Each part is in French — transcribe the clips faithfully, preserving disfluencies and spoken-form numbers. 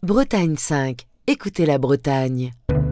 Bretagne cinq, écoutez la Bretagne.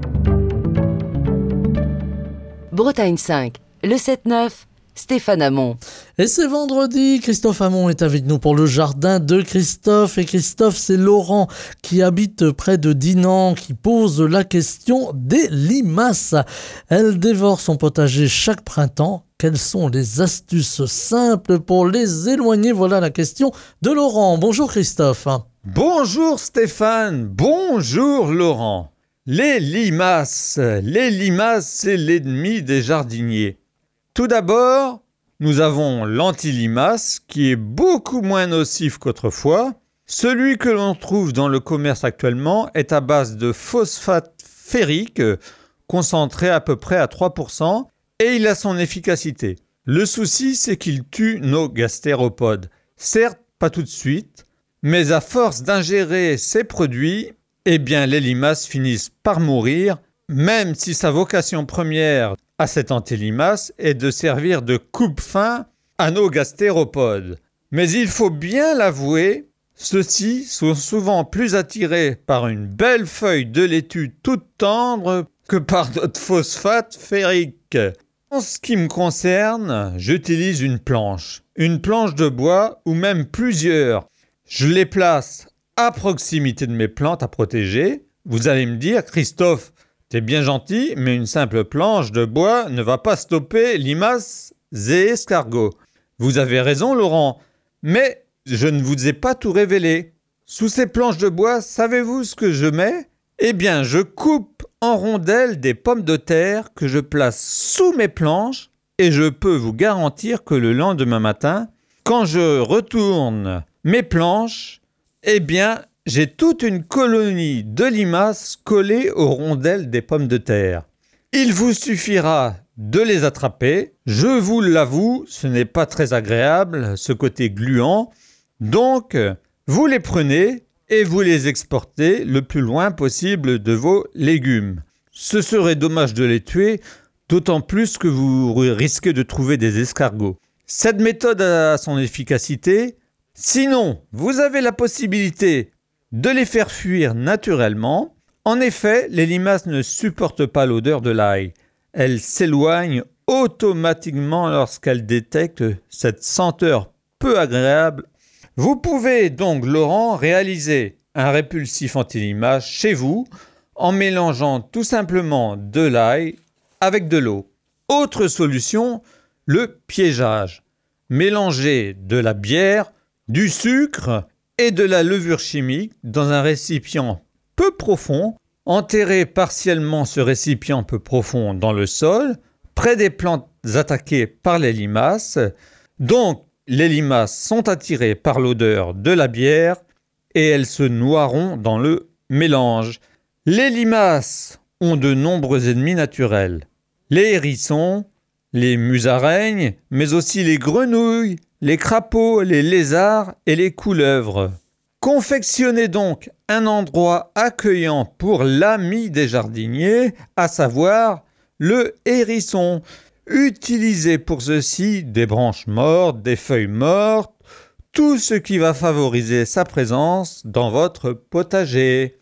Bretagne cinq, le sept neuf, Stéphane Hamon. Et c'est vendredi, Christophe Hamon est avec nous pour le jardin de Christophe. Et Christophe, c'est Laurent qui habite près de Dinan qui pose la question des limaces. Elle dévore son potager chaque printemps. Quelles sont les astuces simples pour les éloigner? Voilà la question de Laurent. Bonjour Christophe. Bonjour Stéphane, bonjour Laurent. Les limaces, les limaces, c'est l'ennemi des jardiniers. Tout d'abord, nous avons l'anti-limace qui est beaucoup moins nocif qu'autrefois. Celui que l'on trouve dans le commerce actuellement est à base de phosphate ferrique concentré à peu près à trois pour cent et il a son efficacité. Le souci, c'est qu'il tue nos gastéropodes. Certes, pas tout de suite, mais à force d'ingérer ces produits, eh bien les limaces finissent par mourir, même si sa vocation première à cette antilimace est de servir de coupe-faim à nos gastéropodes. Mais il faut bien l'avouer, ceux-ci sont souvent plus attirés par une belle feuille de laitue toute tendre que par notre phosphate ferrique. En ce qui me concerne, j'utilise une planche, une planche de bois ou même plusieurs. Je les place à proximité de mes plantes à protéger. Vous allez me dire, Christophe, t'es bien gentil, mais une simple planche de bois ne va pas stopper limaces et escargots. Vous avez raison, Laurent, mais je ne vous ai pas tout révélé. Sous ces planches de bois, savez-vous ce que je mets? Eh bien, je coupe en rondelles des pommes de terre que je place sous mes planches et je peux vous garantir que le lendemain matin, quand je retourne mes planches, eh bien, j'ai toute une colonie de limaces collées aux rondelles des pommes de terre. Il vous suffira de les attraper. Je vous l'avoue, ce n'est pas très agréable, ce côté gluant. Donc, vous les prenez et vous les exportez le plus loin possible de vos légumes. Ce serait dommage de les tuer, d'autant plus que vous risquez de trouver des escargots. Cette méthode a son efficacité. Sinon, vous avez la possibilité de les faire fuir naturellement. En effet, les limaces ne supportent pas l'odeur de l'ail. Elles s'éloignent automatiquement lorsqu'elles détectent cette senteur peu agréable. Vous pouvez donc, Laurent, réaliser un répulsif anti-limaces chez vous en mélangeant tout simplement de l'ail avec de l'eau. Autre solution, le piégeage. Mélangez de la bière, du sucre et de la levure chimique dans un récipient peu profond. Enterrez partiellement ce récipient peu profond dans le sol, près des plantes attaquées par les limaces. Donc, les limaces sont attirées par l'odeur de la bière et elles se noieront dans le mélange. Les limaces ont de nombreux ennemis naturels. Les hérissons, les musaraignes, mais aussi les grenouilles, les crapauds, les lézards et les couleuvres. Confectionnez donc un endroit accueillant pour l'ami des jardiniers, à savoir le hérisson. Utilisez pour ceci des branches mortes, des feuilles mortes, tout ce qui va favoriser sa présence dans votre potager.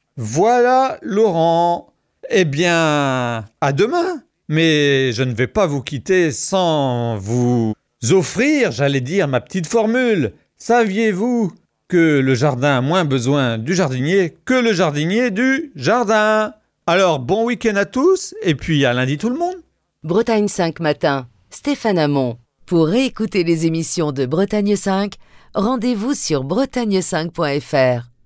Voilà, Laurent. Eh bien, à demain. Mais je ne vais pas vous quitter sans vous offrir, j'allais dire, ma petite formule. Saviez-vous que le jardin a moins besoin du jardinier que le jardinier du jardin? Alors, bon week-end à tous et puis à lundi tout le monde. Bretagne cinq matin, Stéphane Hamon. Pour réécouter les émissions de Bretagne cinq, rendez-vous sur bretagne cinq point f r.